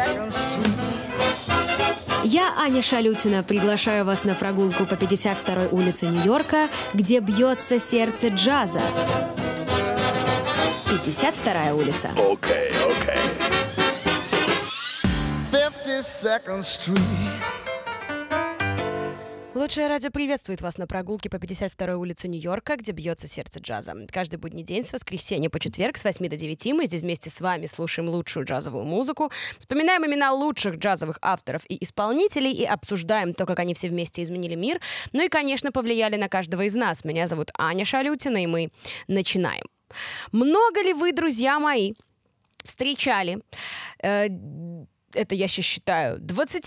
Я, Аня Шалютина, приглашаю вас на прогулку по 52-й улице Нью-Йорка, где бьется сердце джаза. 52-я улица. Okay. 52nd Street. Лучшее радио приветствует вас на прогулке по 52-й улице Нью-Йорка, где бьется сердце джаза. Каждый будний день с воскресенья по четверг с 8 до 9 мы здесь вместе с вами слушаем лучшую джазовую музыку, вспоминаем имена лучших джазовых авторов и исполнителей и обсуждаем то, как они все вместе изменили мир, ну и, конечно, повлияли на каждого из нас. Меня зовут Аня Шалютина, и мы начинаем. Много ли вы, друзья мои, встречали... это я сейчас считаю,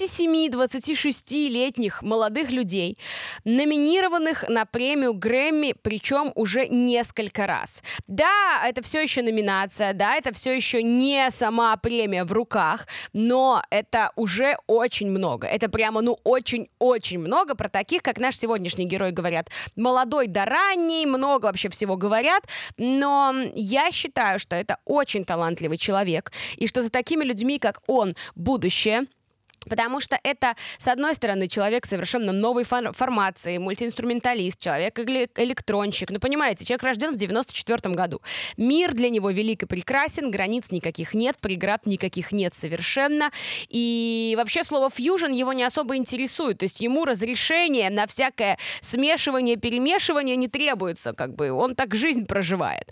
27-26-летних молодых людей, номинированных на премию Грэмми, причем уже несколько раз. Да, это все еще номинация, да, это все еще не сама премия в руках, но это уже очень много. Это прямо, очень-очень много про таких, как наш сегодняшний герой, говорят. Молодой да ранний, много вообще всего говорят, но я считаю, что это очень талантливый человек, и что за такими людьми, как он, будущее. Потому что это, с одной стороны, человек совершенно новой формации, мультиинструменталист, человек-электронщик. Ну, понимаете, человек рожден в 94 году. Мир для него велик и прекрасен, границ никаких нет, преград никаких нет совершенно. И вообще слово «фьюжн» его не особо интересует. То есть ему разрешение на всякое смешивание, перемешивание не требуется. Как бы он так жизнь проживает.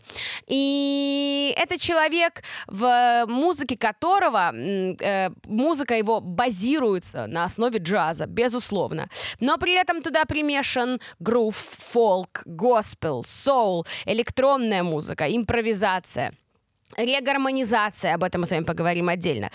И это человек, в музыке которого, музыка его базируется на основе джаза, безусловно. Но при этом туда примешан грув, фолк, госпел, соул, электронная музыка, импровизация. Регармонизация, об этом мы с вами поговорим отдельно.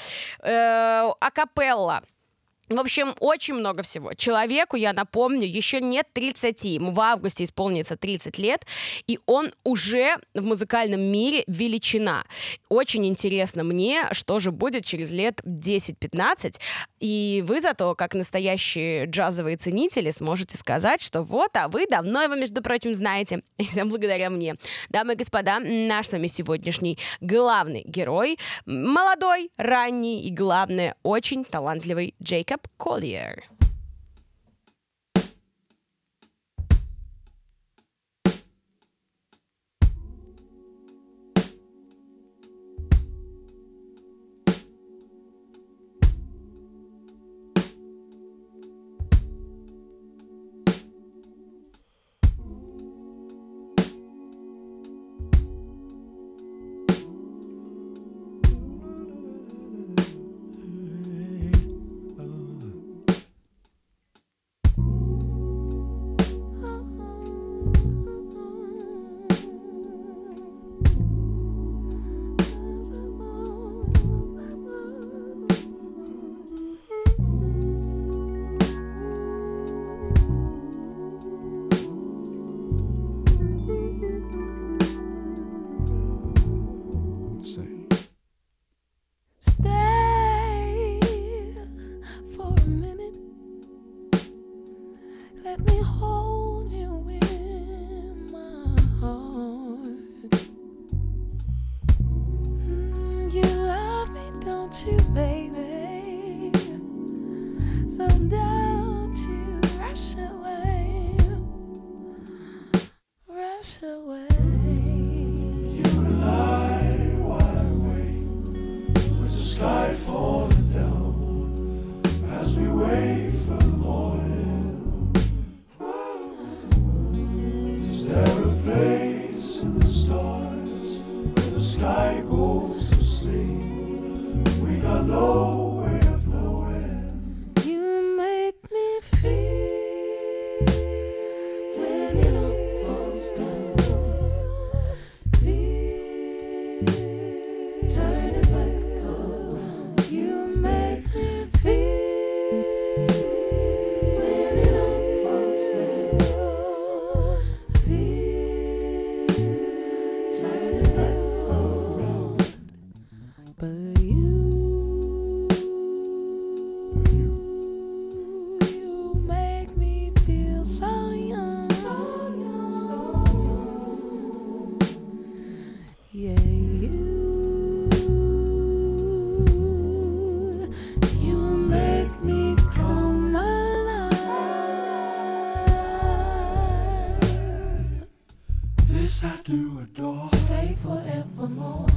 Акапелла. В общем, очень много всего. Человеку, я напомню, еще нет 30, ему в августе исполнится 30 лет, и он уже в музыкальном мире величина. Очень интересно мне, что же будет через лет 10-15, и вы зато, как настоящие джазовые ценители, сможете сказать, что вот, а вы давно его, между прочим, знаете, и всем благодаря мне. Дамы и господа, наш с вами сегодняшний главный герой, молодой, ранний и, главное, очень талантливый Джейкоб Коллиер.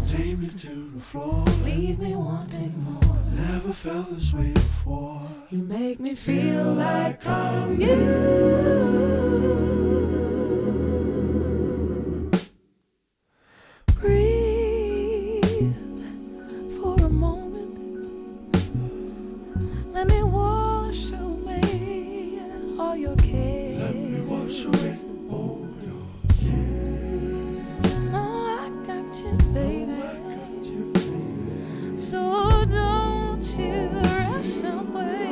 Take me to the floor. Leave me wanting more. Never felt this way before. You make me feel like I'm you. Breathe for a moment. Let me wash away all your cares. Let me wash away all your cares. You know I got you, baby. So don't you rush away.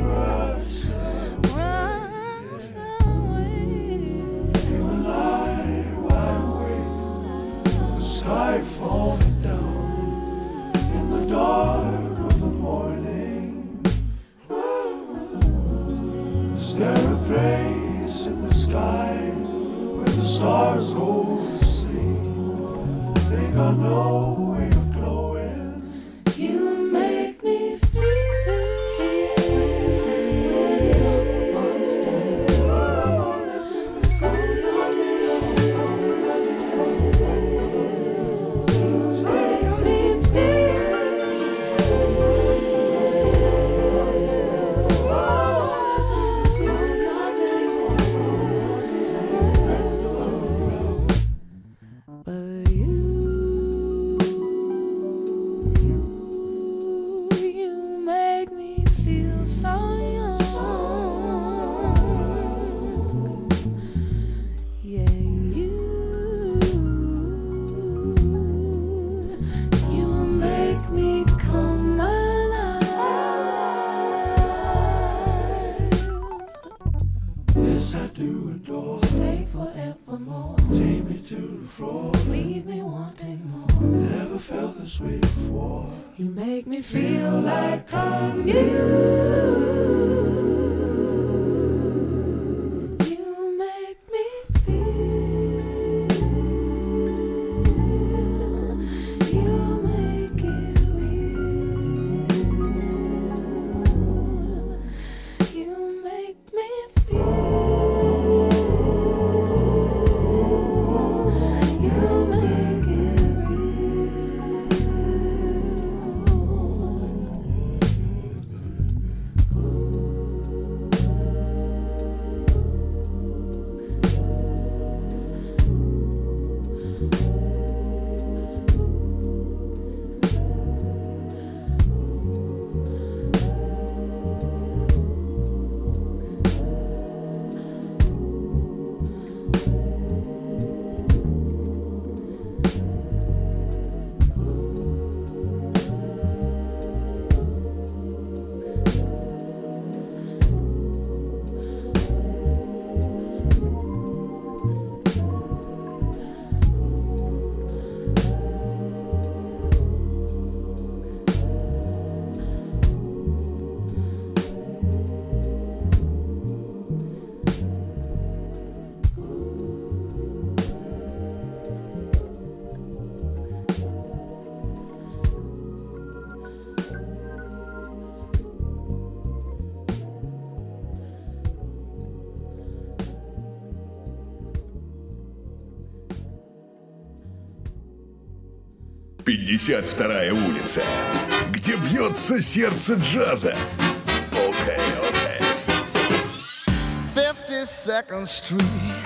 Rush away. You and I, wide awake. The sky falling down in the dark of the morning. Is there a place in the sky where the stars go to sleep? They got no way of glowing. You make me feel monster. But you make me feel so young. Yeah, you make me come alive. This I do adore. Stay forevermore. Take me to the floor. Leave me wanting more. Never felt this way before. You make me feel like I'm you. You make me feel. You make it real. You make me feel. You make it real. Пятьдесят вторая улица, где бьется сердце джаза. Окей. 52nd Street.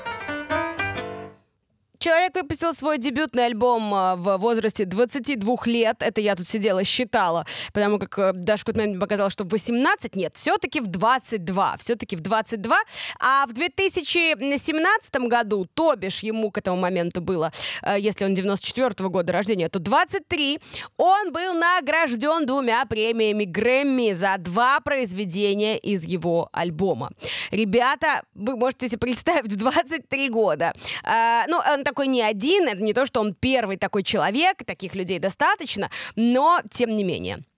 Человек выпустил свой дебютный альбом в возрасте 22 лет. Это я тут сидела, считала. Потому как даже в какой-то момент мне показалось, что в 18. Нет, все-таки в 22. Все-таки в 22. А в 2017 году, то бишь ему к этому моменту было, если он 94-го года рождения, то 23, он был награжден 2 премиями Грэмми за 2 произведения из его альбома. Ребята, вы можете себе представить, в 23 года. Он такой не один, это не то, что он первый такой человек, таких людей достаточно, но тем не менее.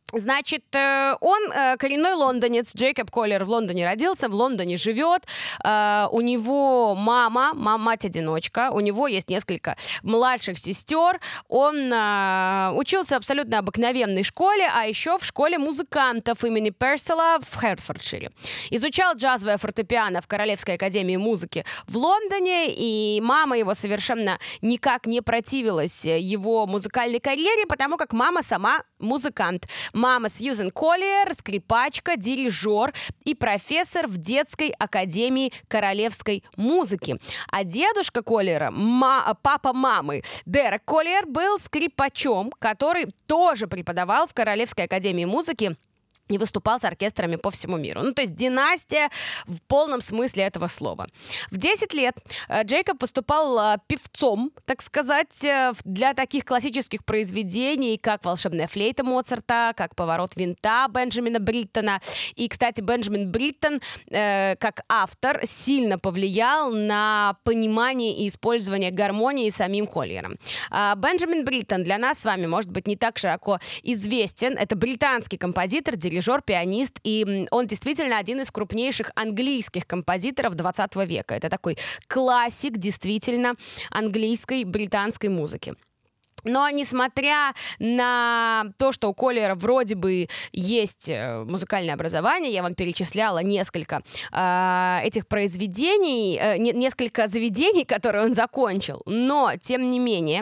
Значит, он коренной лондонец, Джейкоб Коллиер в Лондоне родился, в Лондоне живет, у него мать-одиночка, у него есть несколько младших сестер, он учился в абсолютно обыкновенной школе, а еще в школе музыкантов имени Персела в Хертфордшире. Изучал джазовое фортепиано в Королевской академии музыки в Лондоне, и мама его совершенно никак не противилась его музыкальной карьере, потому как мама сама музыкант. Мама Сьюзен Коллиер, скрипачка, дирижер и профессор в детской академии королевской музыки. А дедушка Коллиера, папа мамы, Дерек Коллиер, был скрипачом, который тоже преподавал в Королевской академии музыки и выступал с оркестрами по всему миру. Ну, то есть династия в полном смысле этого слова. В 10 лет Джейкоб выступал певцом, так сказать, для таких классических произведений, как «Волшебная флейта» Моцарта, как «Поворот винта» Бенджамина Бриттона. И, кстати, Бенджамин Бриттон, как автор, сильно повлиял на понимание и использование гармонии самим Коллиером. Бенджамин Бриттон для нас с вами, может быть, не так широко известен. Это британский композитор, дирижер, пианист, и он действительно один из крупнейших английских композиторов 20 века. Это такой классик, действительно, английской, британской музыки. Но несмотря на то, что у Коллиера вроде бы есть музыкальное образование, я вам перечисляла несколько этих произведений, несколько заведений, которые он закончил, но, тем не менее,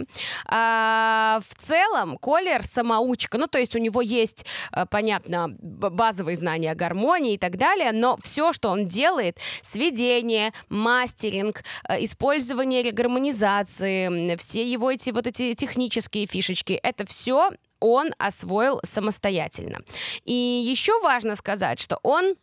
в целом Коллиер самоучка, ну, то есть у него есть, понятно, базовые знания о гармонии и так далее, но все, что он делает, сведение, мастеринг, использование регармонизации, все его эти технические фишечки, это все он освоил самостоятельно. И еще важно сказать, что он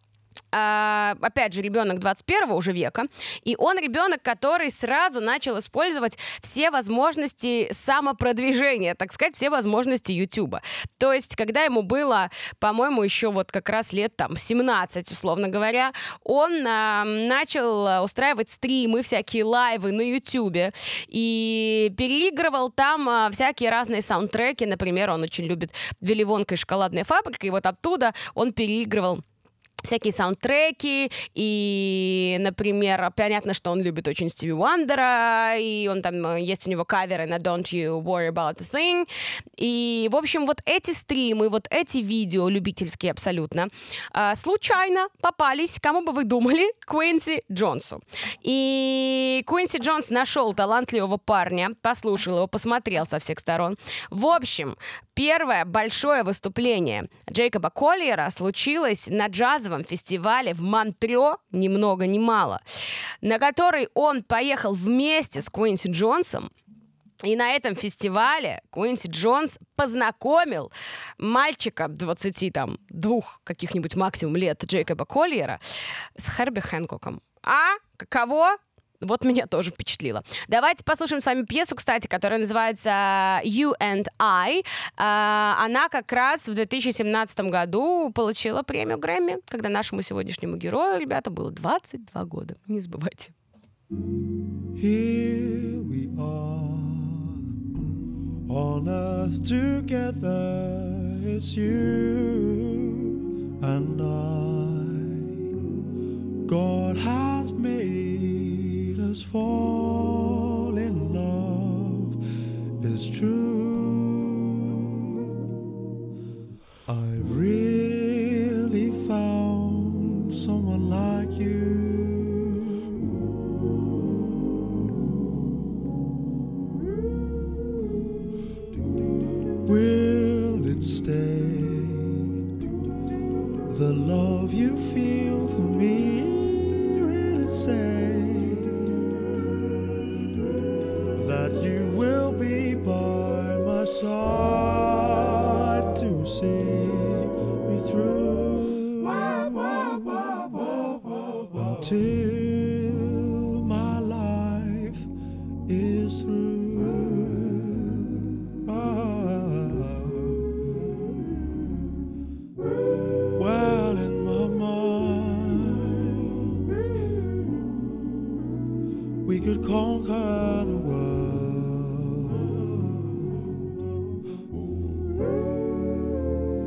опять же, ребенок 21 уже века, и он ребенок, который сразу начал использовать все возможности самопродвижения, так сказать, все возможности Ютуба. То есть, когда ему было, по-моему, еще вот как раз лет там 17, условно говоря, он начал устраивать стримы, всякие лайвы на Ютубе, и переигрывал там всякие разные саундтреки. Например, он очень любит «Вилли Вонка и шоколадная фабрика», и вот оттуда он переигрывал всякие саундтреки, и, например, понятно, что он любит очень Стиви Уандера, и он там, есть у него каверы на Don't You Worry About a Thing, и, в общем, вот эти стримы, вот эти видео, любительские абсолютно, случайно попались, кому бы вы думали, Квинси Джонсу. И Квинси Джонс нашел талантливого парня, послушал его, посмотрел со всех сторон. В общем, первое большое выступление Джейкоба Коллиера случилось на джазовом фестивале в Монтрео, ни много ни мало, на который он поехал вместе с Квинси Джонсом. И на этом фестивале Квинси Джонс познакомил мальчика 22 каких-нибудь максимум лет Джейкоба Коллиера с Херби Хэнкоком. А каково? Вот меня тоже впечатлило. Давайте послушаем с вами пьесу, кстати, которая называется «You and I». Она как раз в 2017 году получила премию Грэмми, когда нашему сегодняшнему герою, ребята, было 22 года. Не забывайте. Here we are, on earth together, it's you and I. God has made us fall in love, it's true. I've really found someone like you. Will it stay? The love you feel for me, will it say that you will be by my side to see me through until my life is through? Well, in my mind, we could conquer the world.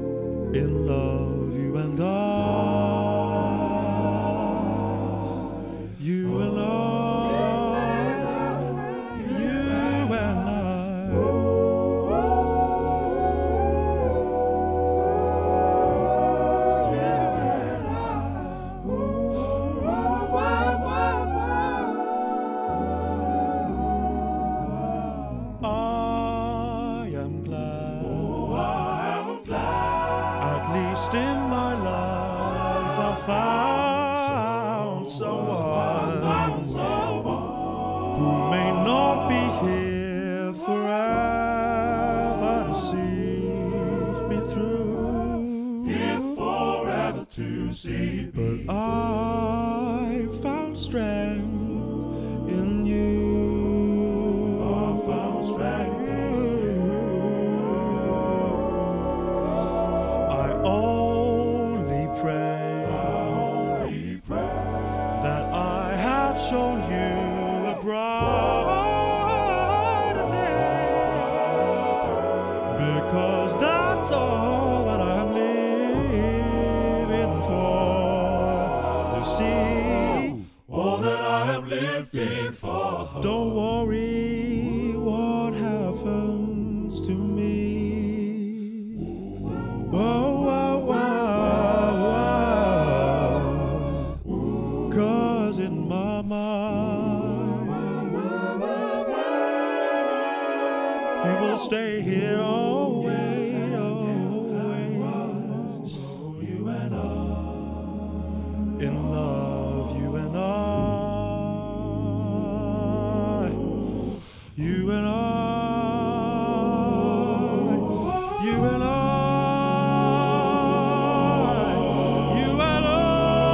First in my life I found someone who may not be here forever to see me through. Here forever to see me. But I found strength in you. I found strength in you. I only pray that I have shown you a brighter day, because that's all that I'm living for. You see, all that I am living for. Don't worry what happens to me. Whoa, whoa, whoa, whoa. 'Cause in my mind, you will stay here always, always. You and I, in love, you and I, you and I, you and I, you and I.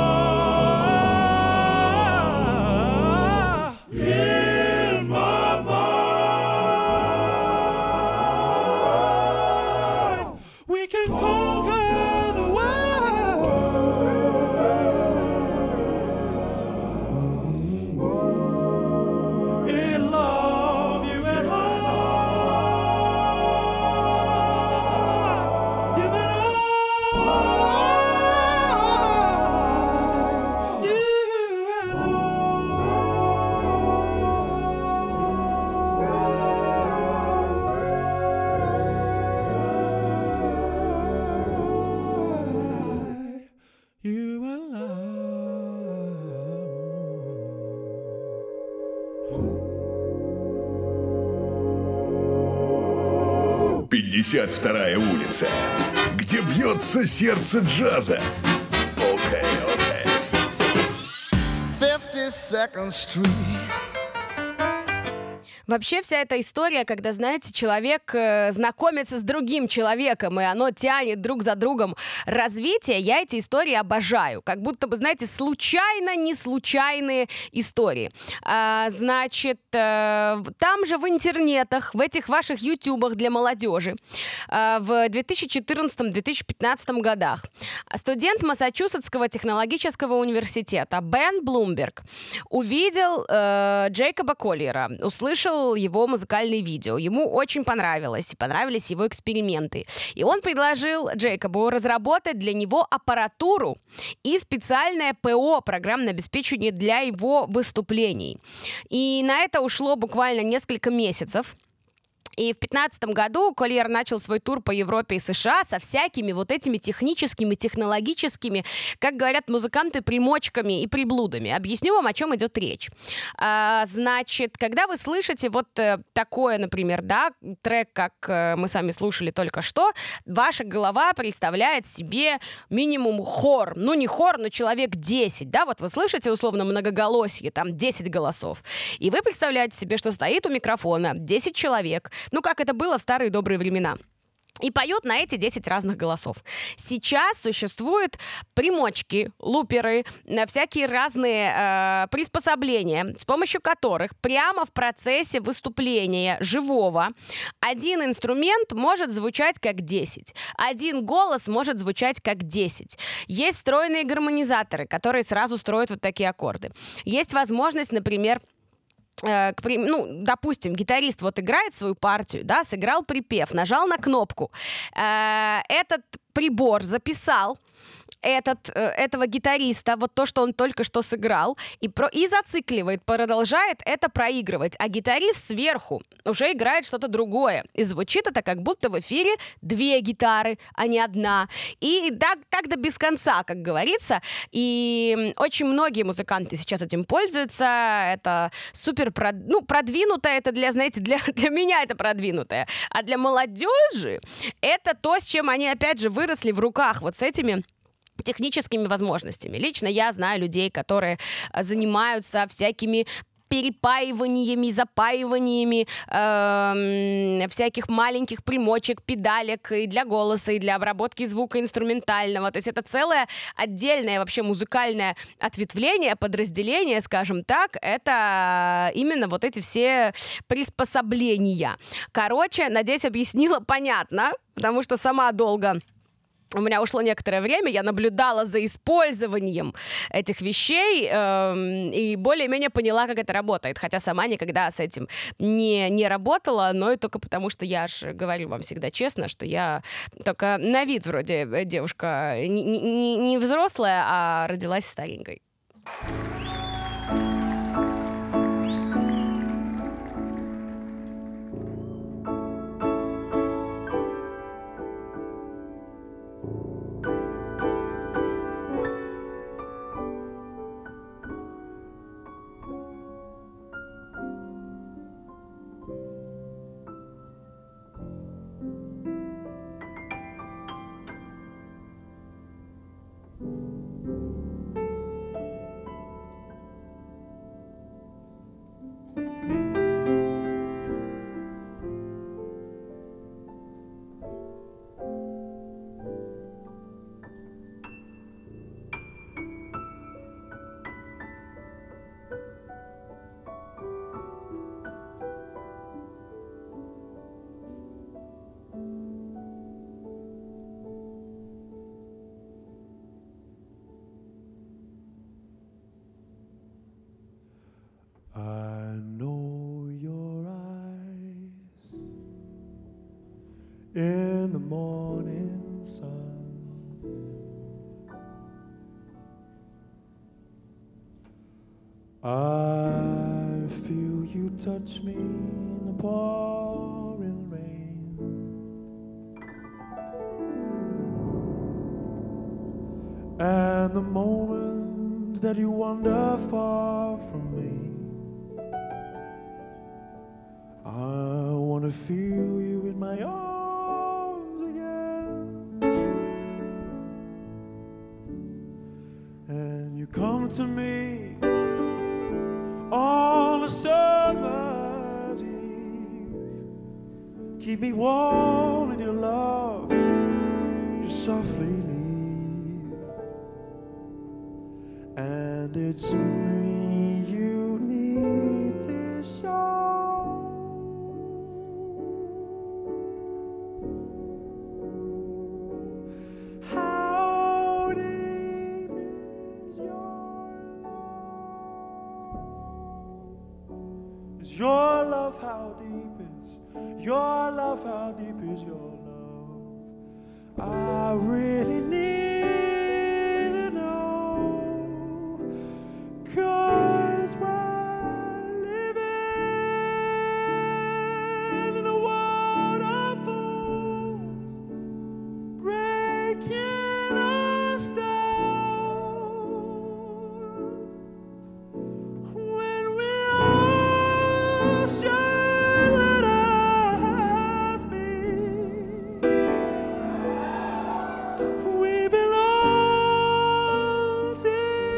In my mind, we can conquer the world. In love, you and I, you and I, you and you and I. 52-я улица, где бьется сердце джаза. Окей. 52nd Street. Вообще вся эта история, когда, знаете, человек знакомится с другим человеком, и оно тянет друг за другом развитие, я эти истории обожаю. Как будто бы, знаете, не случайные истории. Значит, там же в интернетах, в этих ваших ютубах для молодежи, в 2014-2015 годах студент Массачусетского технологического университета Бен Блумберг увидел Джейкоба Коллиера, услышал его музыкальные видео. Ему очень понравились его эксперименты. И он предложил Джейкобу разработать для него аппаратуру и специальное ПО, программное обеспечение для его выступлений. И на это ушло буквально несколько месяцев. И в 2015 году Коллиер начал свой тур по Европе и США со всякими вот этими техническими, технологическими, как говорят музыканты, примочками и приблудами. Объясню вам, о чем идет речь. Значит, когда вы слышите вот такое, например, да, трек, как мы с вами слушали только что, ваша голова представляет себе минимум хор. Ну, не хор, но человек 10, да, вот вы слышите условно многоголосие, там 10 голосов. И вы представляете себе, что стоит у микрофона 10 человек, ну, как это было в старые добрые времена. И поют на эти 10 разных голосов. Сейчас существуют примочки, луперы, всякие разные приспособления, с помощью которых прямо в процессе выступления живого один инструмент может звучать как 10. Один голос может звучать как 10. Есть встроенные гармонизаторы, которые сразу строят вот такие аккорды. Есть возможность, например, допустим, гитарист вот играет свою партию, да, сыграл припев, нажал на кнопку, этот прибор записал этого гитариста, вот то, что он только что сыграл, и зацикливает, продолжает это проигрывать. А гитарист сверху уже играет что-то другое. И звучит это, как будто в эфире 2 гитары, а не 1. И так до без конца, как говорится. И очень многие музыканты сейчас этим пользуются. Это супер продвинутое. Это для меня это продвинутое. А для молодежи это то, с чем они, опять же, выросли в руках. Вот с этими техническими возможностями. Лично я знаю людей, которые занимаются всякими перепаиваниями, запаиваниями всяких маленьких примочек, педалек и для голоса, и для обработки звука инструментального. То есть это целое отдельное вообще музыкальное ответвление, подразделение, скажем так. Это именно вот эти все приспособления. Короче, надеюсь, объяснила понятно, потому что сама долго... У меня ушло некоторое время, я наблюдала за использованием этих вещей и более-менее поняла, как это работает. Хотя сама никогда с этим не работала, но и только потому, что я же говорю вам всегда честно, что я только на вид вроде девушка не взрослая, а родилась старенькой. I know your eyes in the morning sun. I feel you touch me in the pouring rain. And the moment that you wander far from me, I wanna feel you in my arms again. And you come to me on a summer's eve, keep me warm with your love, you softly leave. And it's me you need to show. Your love, how deep is your love? How deep is your love? I really need to know, 'cause we're living in a world of fools, breaking us down. When we should let us be, we belong to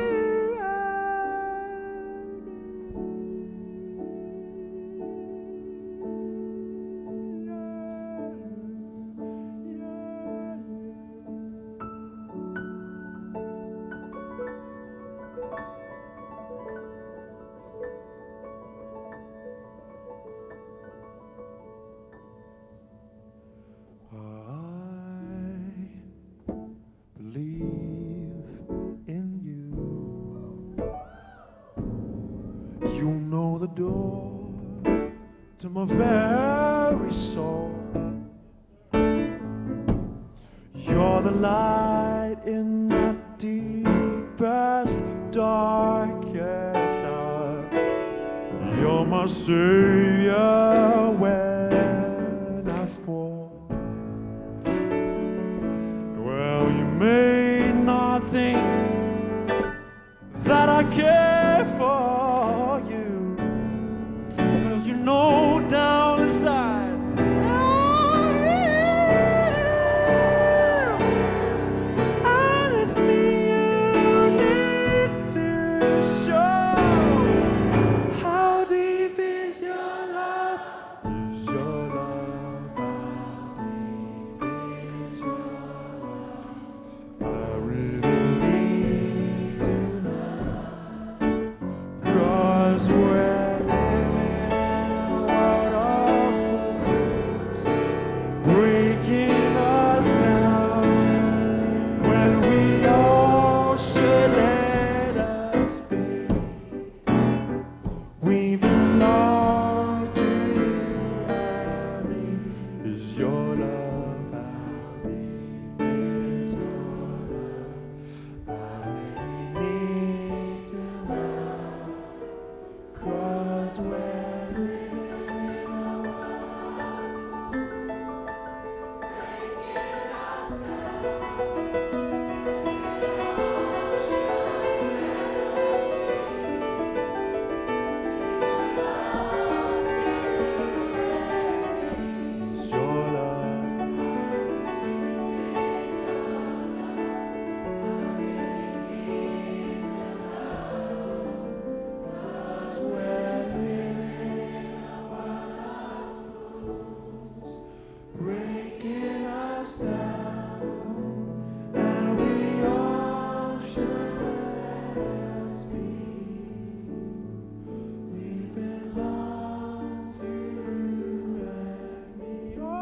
the door to my very soul. You're the light in my darkest hour. You're my savior when I fall. Well, you may not think that I care for you, but you know down inside and it's me you need to show. How deep is your love? Is your love? How deep is your love? I really need to know, 'cause we're living in a world of fools, breaking us down when we all should let us be. We belong to you and me. Is your love? How deep is your love? I really need to know, 'cause we're living in a Is your love? 'Cause we're living in a world of fools, breaking us down, and we all should let us be. We belong to you and me.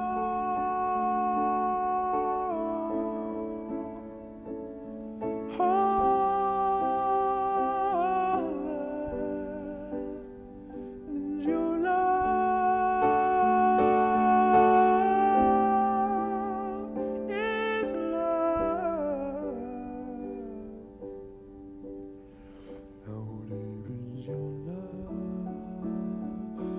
Your love is love. How deep is your love?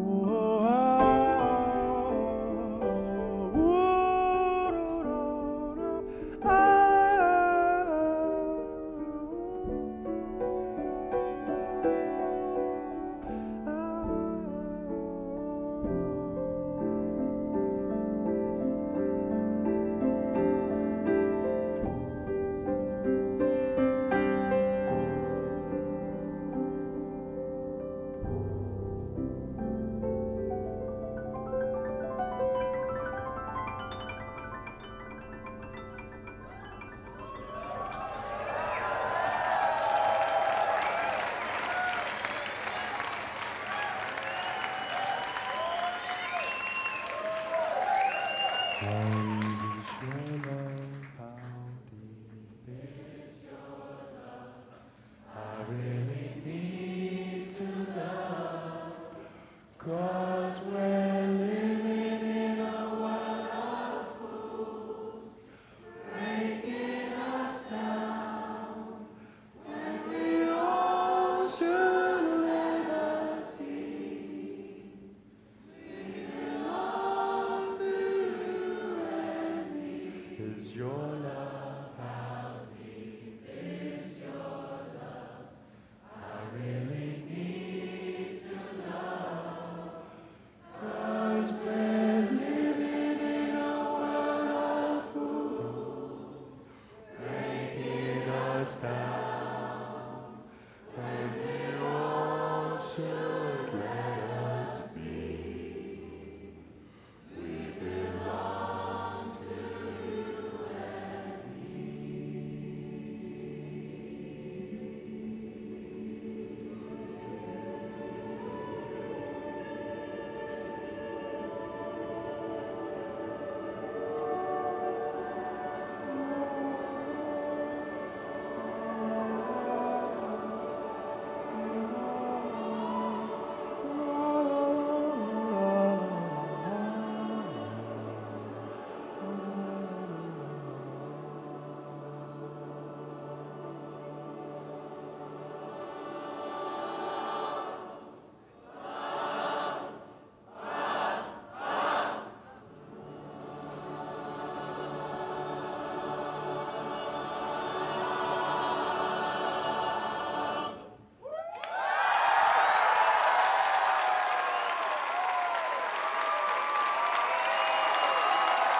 Is your love? How deep is your love? I really need to know, 'cause we're living in a world of fools, breaking us down, and we all should let us be. We belong to you and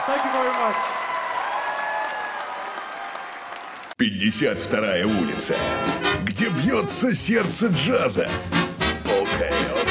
Thank you very much. 52-я улица, где бьется сердце джаза. Окей.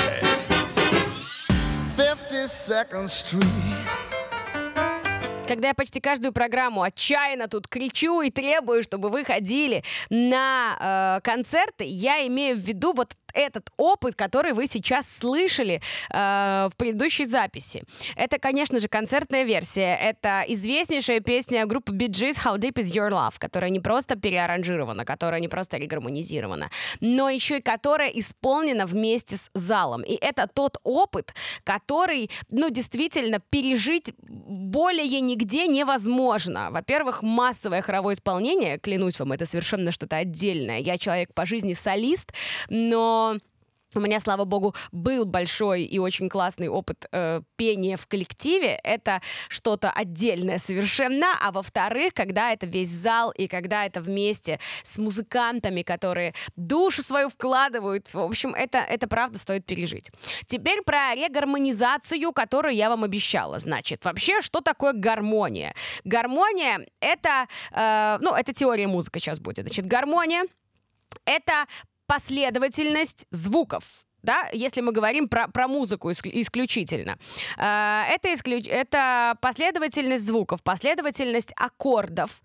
52nd Street. Когда я почти каждую программу отчаянно тут кричу и требую, чтобы вы ходили на концерты, я имею в виду вот этот опыт, который вы сейчас слышали в предыдущей записи. Это, конечно же, концертная версия. Это известнейшая песня группы Bee Gees «How Deep Is Your Love», которая не просто переаранжирована, которая не просто регармонизирована, но еще и которая исполнена вместе с залом. И это тот опыт, который, действительно, пережить более нигде невозможно. Во-первых, массовое хоровое исполнение, клянусь вам, это совершенно что-то отдельное. Я человек по жизни солист, но у меня, слава богу, был большой и очень классный опыт пения в коллективе. Это что-то отдельное совершенно. А во-вторых, когда это весь зал и когда это вместе с музыкантами, которые душу свою вкладывают, в общем, это правда стоит пережить. Теперь про регармонизацию, которую я вам обещала. Значит, вообще, что такое гармония? Гармония — это теория музыки сейчас будет. Значит, гармония — это последовательность звуков, да, если мы говорим про музыку исключительно. Это последовательность звуков, последовательность аккордов.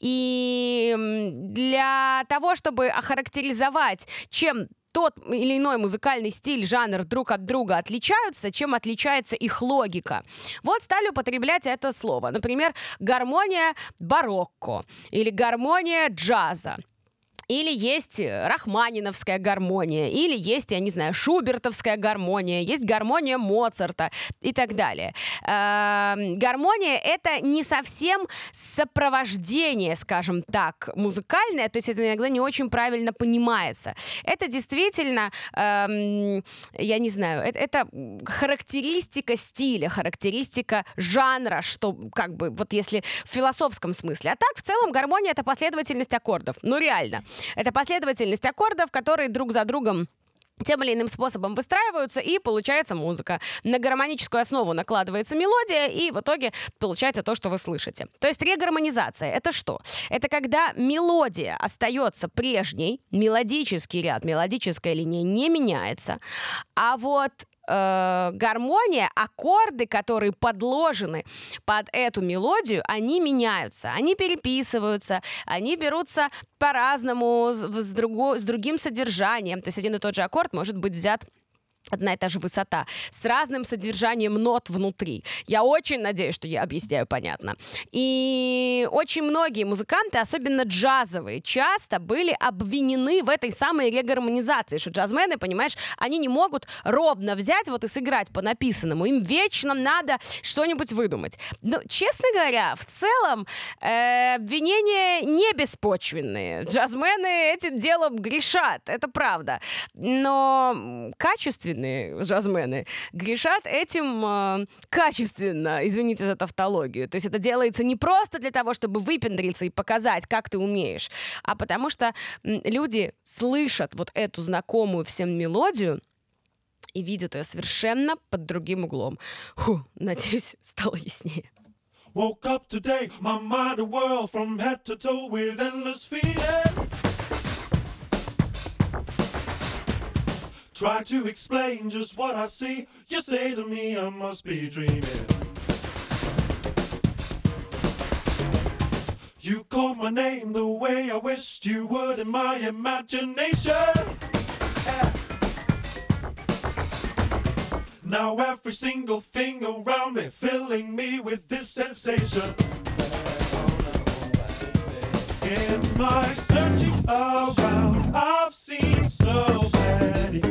И для того, чтобы охарактеризовать, чем тот или иной музыкальный стиль, жанр друг от друга отличаются, чем отличается их логика. Вот стали употреблять это слово. Например, гармония барокко или гармония джаза. Или есть рахманиновская гармония, или есть, я не знаю, шубертовская гармония, есть гармония Моцарта и так далее. Гармония — это не совсем сопровождение, скажем так, музыкальное, то есть это иногда не очень правильно понимается. Это действительно, я не знаю, это характеристика стиля, характеристика жанра, что как бы вот если в философском смысле. А так, в целом, гармония — это последовательность аккордов. Ну, реально. Это последовательность аккордов, которые друг за другом тем или иным способом выстраиваются, и получается музыка. На гармоническую основу накладывается мелодия, и в итоге получается то, что вы слышите. То есть регармонизация — это что? Это когда мелодия остается прежней, мелодический ряд, мелодическая линия не меняется, а вот гармония, аккорды, которые подложены под эту мелодию, они меняются, они переписываются, они берутся по-разному, с другим содержанием. То есть один и тот же аккорд может быть взят, одна и та же высота, с разным содержанием нот внутри. Я очень надеюсь, что я объясняю понятно. И очень многие музыканты, особенно джазовые, часто были обвинены в этой самой регармонизации, что джазмены, понимаешь, они не могут ровно взять вот и сыграть по написанному. Им вечно надо что-нибудь выдумать. Но, честно говоря, в целом обвинения не беспочвенные. Джазмены этим делом грешат, это правда. Но качественные джазмены грешат этим качественно, извините за тавтологию. То есть это делается не просто для того, чтобы выпендриться и показать, как ты умеешь, а потому что люди слышат вот эту знакомую всем мелодию и видят ее совершенно под другим углом. Надеюсь, стало яснее. Woke up today, my mind a whirl from head to toe with endless feeling. Try to explain just what I see. You say to me I must be dreaming. You called my name the way I wished you would in my imagination. Yeah. Now every single thing around me filling me with this sensation. In my searching around, I've seen so many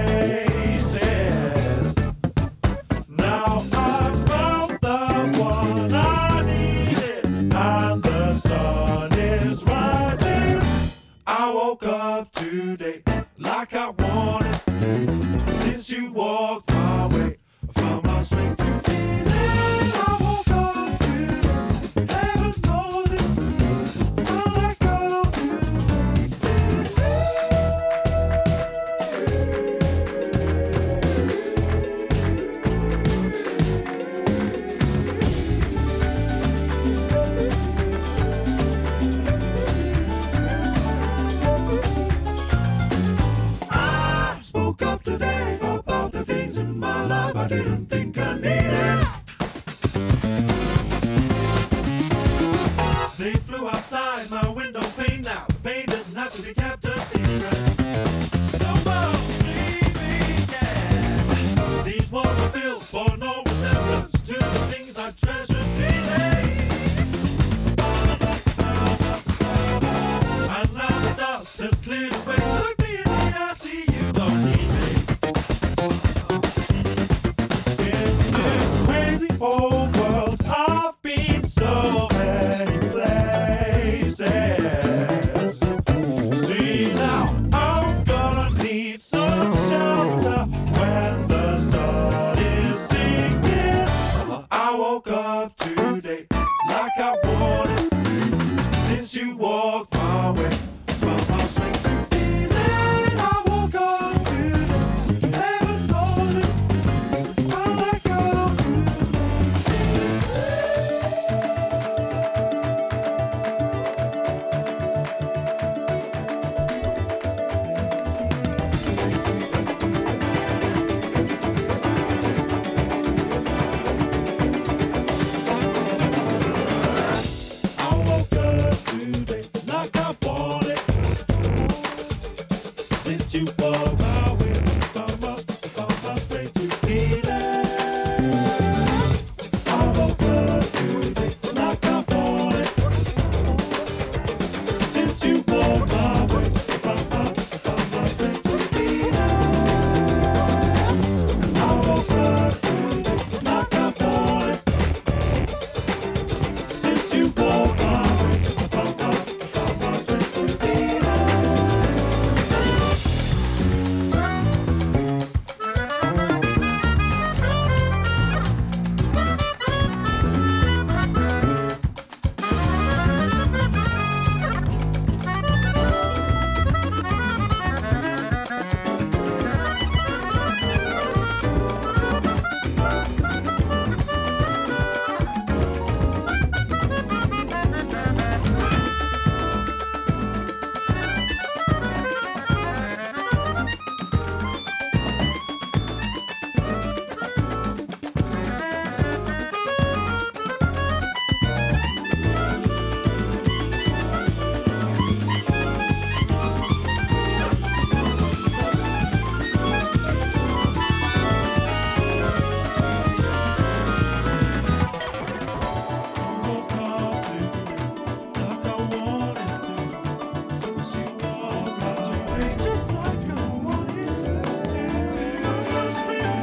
faces. Now I've found the one I needed, and the sun is rising. I woke up today like I wanted. Since you walked my way, I found my strength to feel it. I woke up today, heaven knows it. Felt like I don't do things. I woke up today like I wanted. Since you walked my way, from my strength to feeling, I woke up today. Heaven knows it. Found that girl who makes me I woke up today like I wanted. Since you walked my way, found my strength to feeling. I woke up today like I wanted. Since you walked my way, found my strength to feeling. I woke up today like I wanted. Since you walked my way, found my strength to feeling. Just like I wanted to.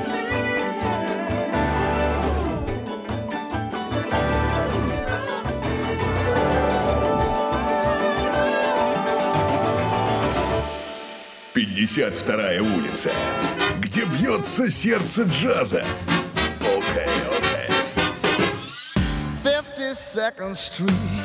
Пятьдесят вторая улица, где бьется сердце джаза. Окей, окей. 52nd Street.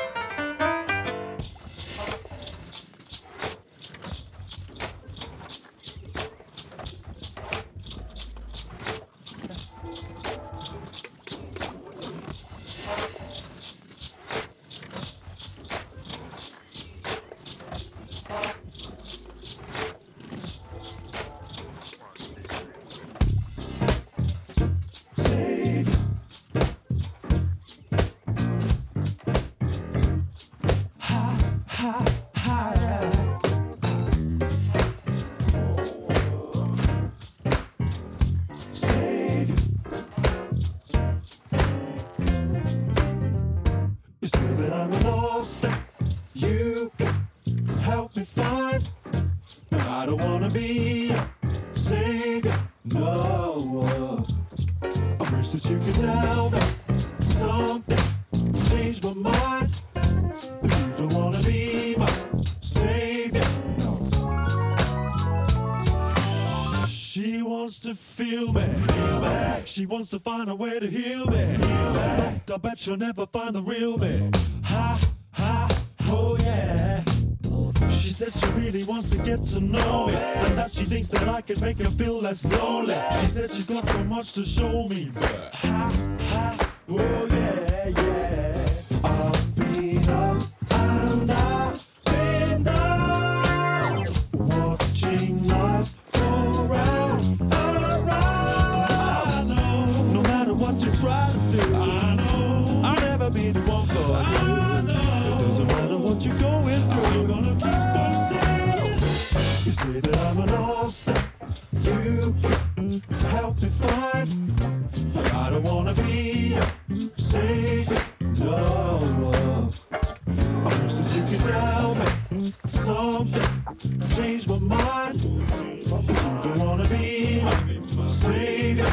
You say that I'm a lost that you can help me find, but I don't wanna be a savior, no. I wish that you could tell me something to change my mind, but you don't wanna be my savior, no. She wants to feel me. She wants to find a way to heal me. But I bet she'll never find the real me. Ha, ha, oh yeah. She said she really wants to get to know me, and that she thinks that I can make her feel less lonely. She said she's got so much to show me, but ha, ha, oh yeah, yeah. I've been up and I've been down, watching life go round and round. I know, no matter what you try to do, I know I'll never be the one for you. I know, it doesn't matter what you're going through, you're gonna keep on saying. You say that I'm an all-star, you can help me find, but I don't wanna be a savior, no. I wish that you could tell me something to change my mind, but you don't wanna be my savior.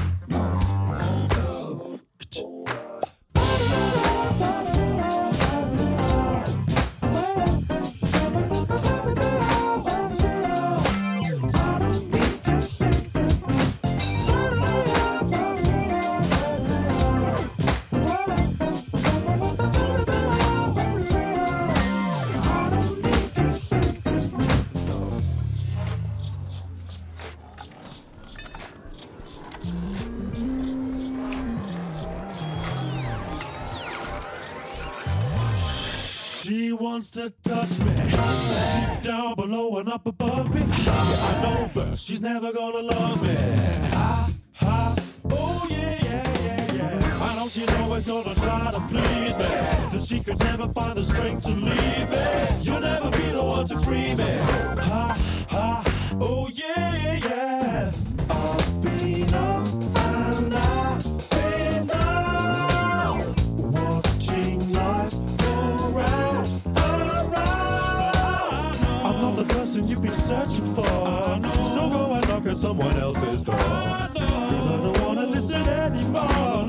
She wants to touch me, deep down below and up above me. Yeah, I know, but she's never gonna love me. Ha, ha, oh yeah, yeah, yeah, yeah. I know she's always gonna try to please me, that she could never find the strength to leave me. You'll never be the one to free me. Ha, ha, oh yeah, yeah. I've been up and I've been down, watching life go round and round. I'm not the person you've been searching for, so go and knock at someone else's door. Cause I don't wanna listen anymore.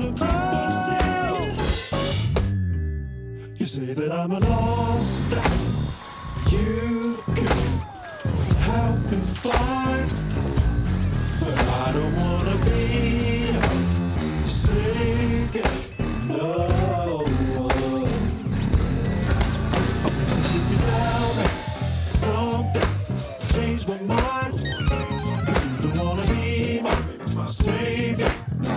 You say that I'm lost, you can help me find, but I don't wanna be a savior, no. I wish that you could tell me something to change my mind, but you don't wanna be my savior.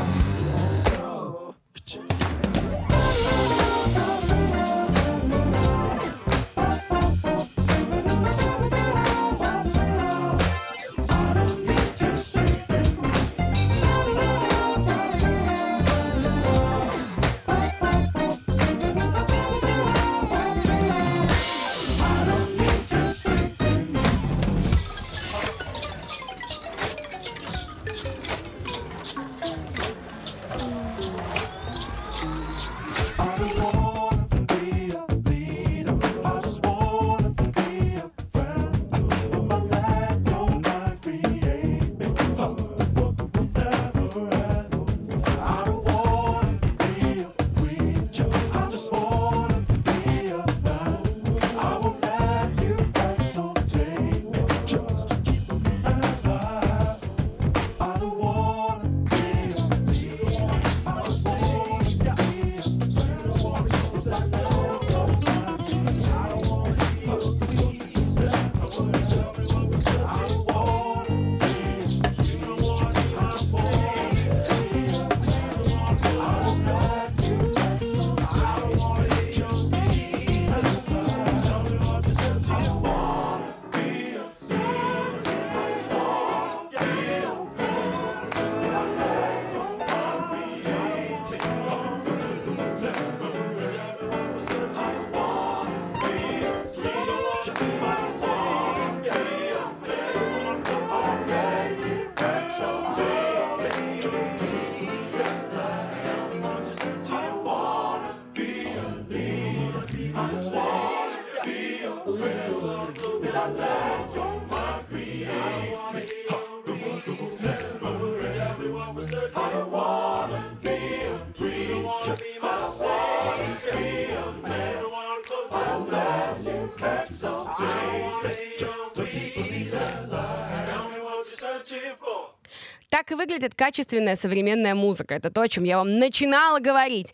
Так и выглядит качественная современная музыка. Это то, о чем я вам начинала говорить.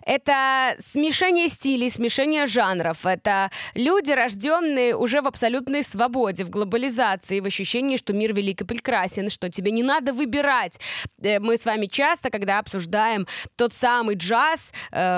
Это смешение стилей, смешение жанров. Это люди, рожденные уже в абсолютной свободе, в глобализации, в ощущении, что мир велик и прекрасен, что тебе не надо выбирать. Мы с вами часто, когда обсуждаем тот самый джаз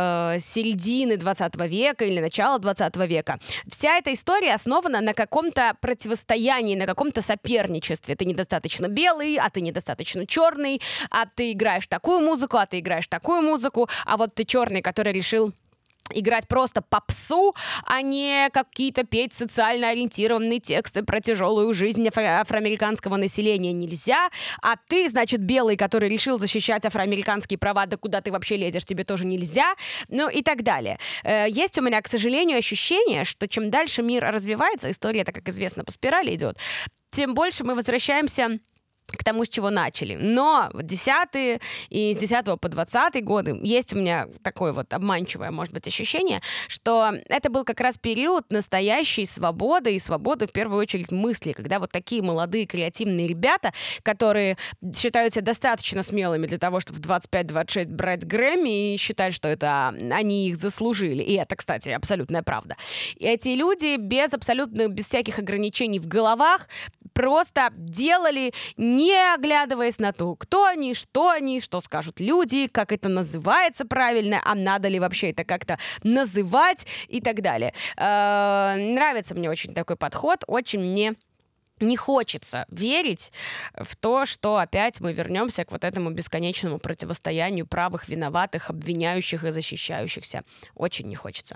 середины 20 века или начала 20 века, вся эта история основана на каком-то противостоянии, на каком-то соперничестве. Ты недостаточно белый, а ты недостаточно черный, а ты играешь такую музыку, а ты играешь такую музыку, а вот ты черный, который решил играть просто попсу, а не какие-то петь социально ориентированные тексты про тяжелую жизнь афроамериканского населения нельзя, а ты, значит, белый, который решил защищать афроамериканские права, да куда ты вообще лезешь, тебе тоже нельзя, ну и так далее. Есть у меня, к сожалению, ощущение, что чем дальше мир развивается, история-то, как известно, по спирали идет, тем больше мы возвращаемся к тому, с чего начали. Но 10-е и с 10 по 20 годы есть у меня такое вот обманчивое, может быть, ощущение, что это был как раз период настоящей свободы и свободы, в первую очередь, мысли, когда вот такие молодые креативные ребята, которые считают себя достаточно смелыми для того, чтобы в 25-26 брать Грэмми и считать, что это они их заслужили. И это, кстати, абсолютная правда. И эти люди без всяких ограничений в головах просто делали, не оглядываясь на то, кто они, что скажут люди, как это называется правильно, а надо ли вообще это как-то называть и так далее. Нравится мне очень такой подход, очень мне не хочется верить в то, что опять мы вернемся к вот этому бесконечному противостоянию правых, виноватых, обвиняющих и защищающихся. Очень не хочется.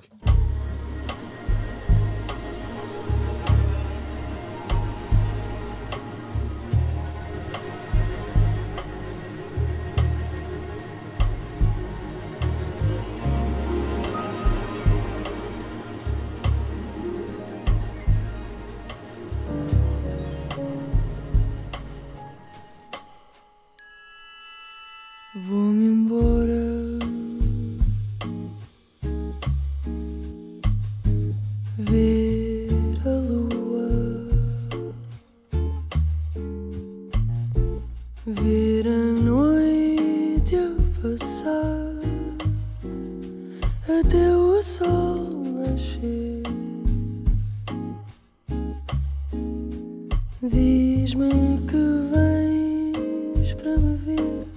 Vou-me embora, ver a lua, ver a noite a passar até o sol nascer. Diz-me que vens para me ver.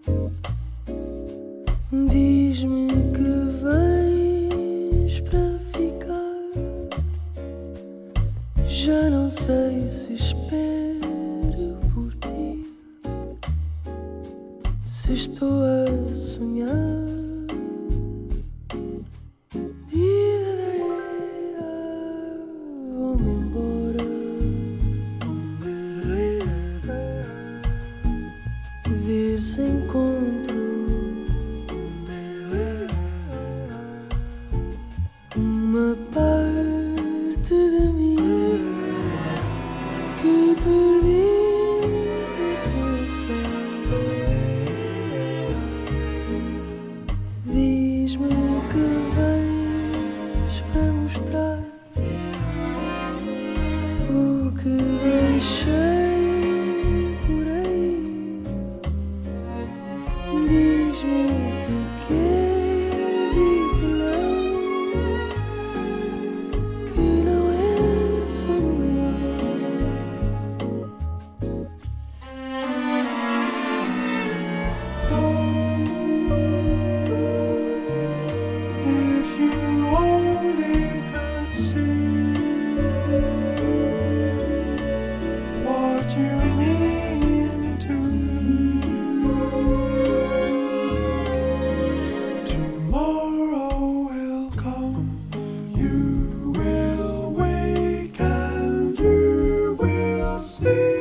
Diz-me que vens para ficar. Já não sei se espero por ti, se estou a sonhar. Vou-me embora, ver se encontro uma parte de mim que perdi no teu céu. Diz-me que vens para mostrar o que deixei por aí. Diz-me que queres e que não é só meu. If you only could see what you mean to me. Tomorrow will come, you will wake and you will see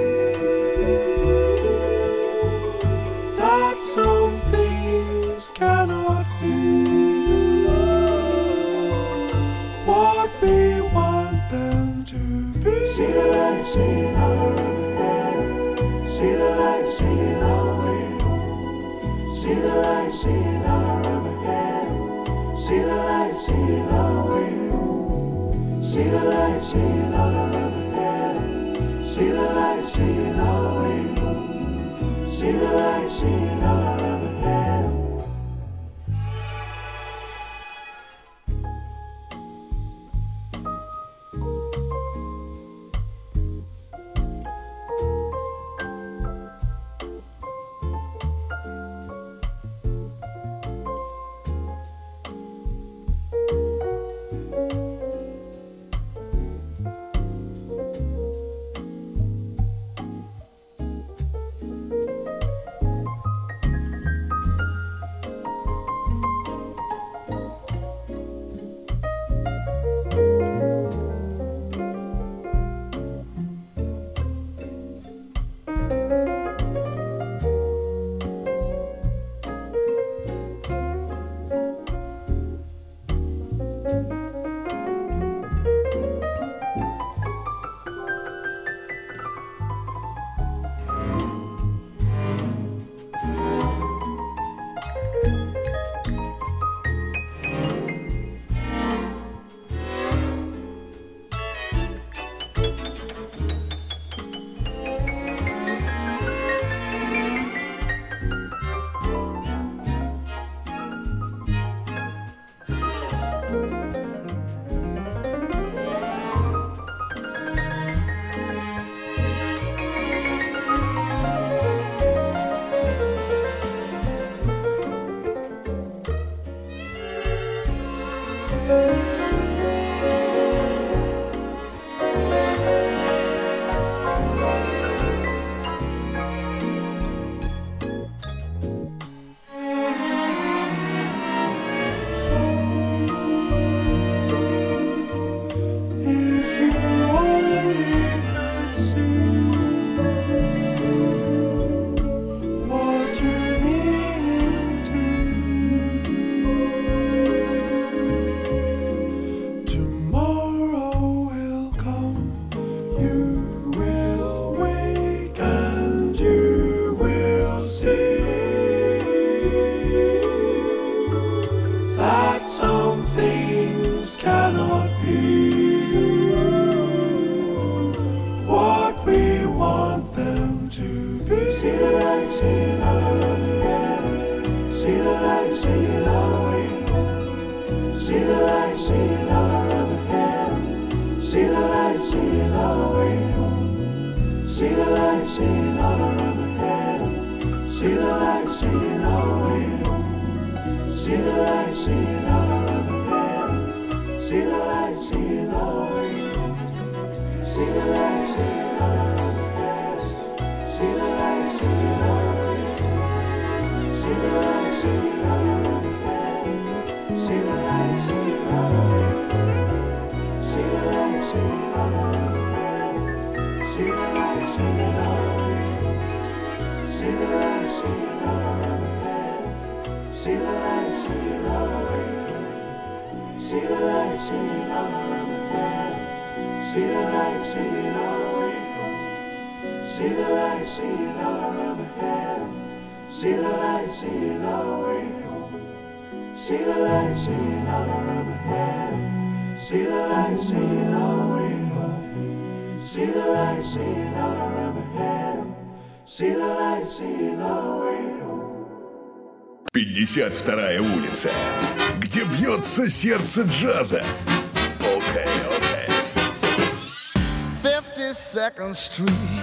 that some things cannot be what we want them to be. See the light, see it all around here. See the light, see it all the way home. See the light, see it all around here. See the light, see it all the way home. See the light, see it all around here. See the light, see it all the way home. See the light, see it all around here. Some things cannot be what we want them to be. See the light, see it all around the head. See the light, see it all the way home. See the light, see it all around the head. See the light, see it all the way home. See the light, see it all around the head. See the light, see it all the way home. See the light, see it all around the head. See the light, see it all the way home. See the light, see it all around the head. See the light, see it all the way home. See the light, see it all around the head. See the light, see it all the way home. See the light, see it all around the head. See the light, see it all the way home. See the light, see it all around the head. See the light, see it all the way home. See the light, see it all around the head. See the light, see it all the way home. See the light, see it all around the head. See the light, see it all the way home. See the light, see it all around the head. See the light, see it all the way home. See the light, see it all around the head. See the light, see it all the way home. 52-я улица, где бьется сердце джаза. Окей. 52nd Street.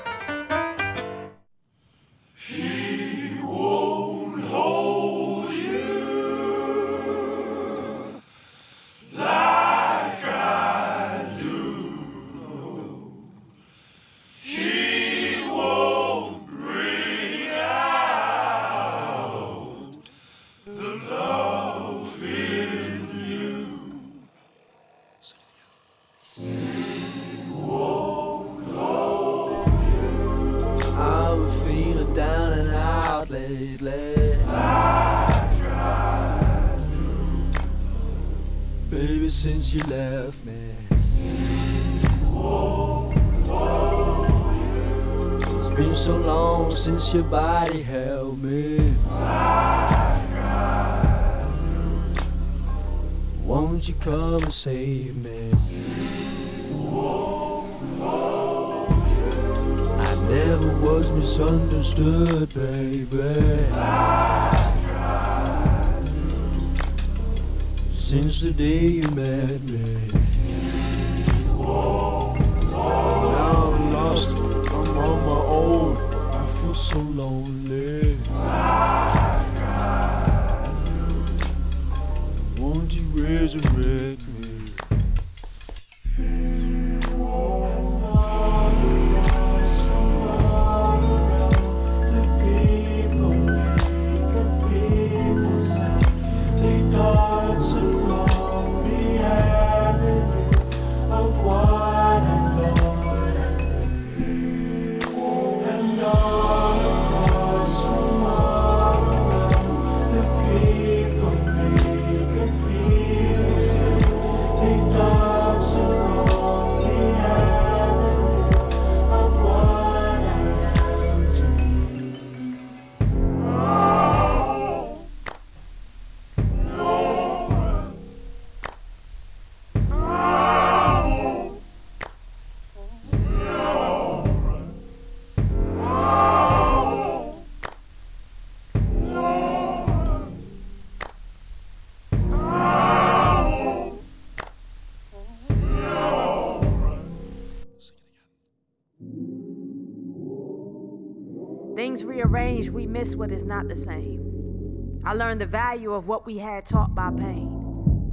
Baby, since you left me, it's been so long since your body held me. Won't you come and save me? I never was misunderstood, baby. Since the day you met me, now I'm lost, I'm on my own, I feel so lonely. Won't you resurrect me? Things rearranged, we miss what is not the same. I learned the value of what we had taught by pain.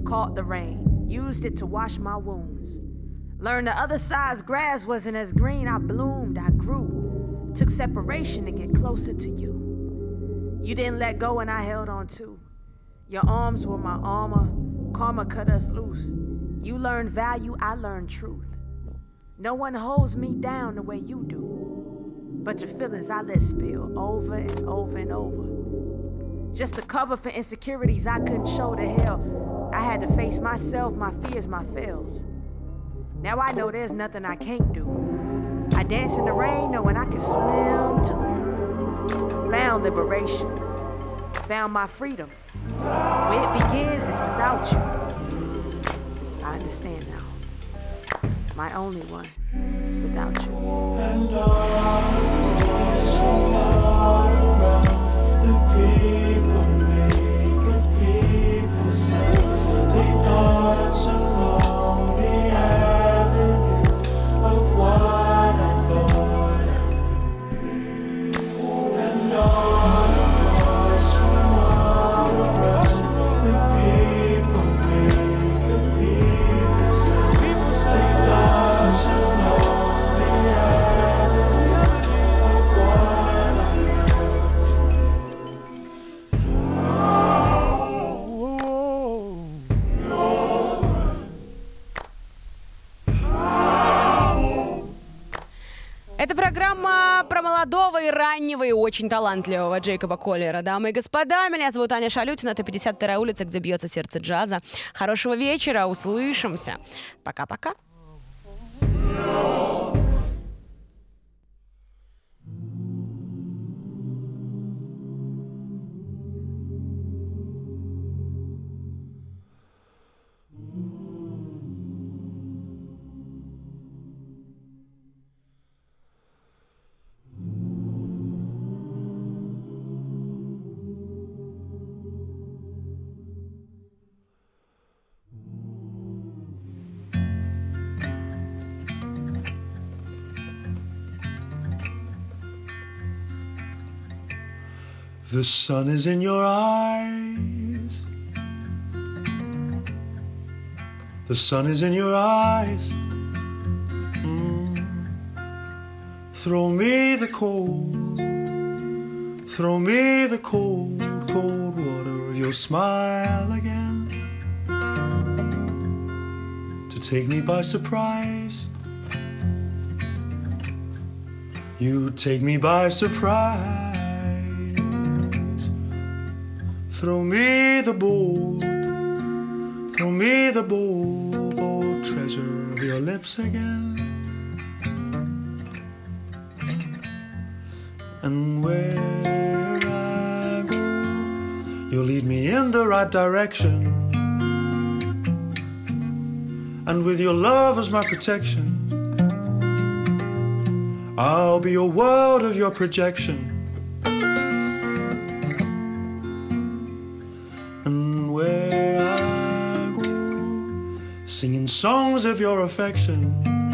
Caught the rain, used it to wash my wounds. Learned the other side's grass wasn't as green. I bloomed, I grew. Took separation to get closer to you. You didn't let go and I held on too. Your arms were my armor. Karma cut us loose. You learned value, I learned truth. No one holds me down the way you do. But your feelings I let spill over and over and over. Just a cover for insecurities I couldn't show to hell. I had to face myself, my fears, my fails. Now I know there's nothing I can't do. I dance in the rain knowing I can swim too. Found liberation. Found my freedom. Where it begins is without you. I understand now. My only one without you. And all is all around. The people make the people sing. They dance along the avenue of what I thought I knew. And all across from all around. The people make the people sing. They dance along the avenue of what I Это программа про молодого и раннего и очень талантливого Джейкоба Коллиера. Дамы и господа, меня зовут Аня Шалютина, это 52-я улица, где бьется сердце джаза. Хорошего вечера, услышимся. Пока-пока. The sun is in your eyes. The sun is in your eyes. Throw me the cold. Throw me the cold, cold water of your smile again. To take me by surprise. You take me by surprise. Throw me the bold, throw me the bold, bold treasure of your lips again. And where I go, you'll lead me in the right direction. And with your love as my protection, I'll be a world of your projection. And where I go, singing songs of your affection,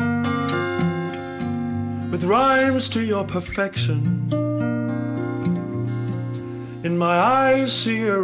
with rhymes to your perfection. In my eyes see a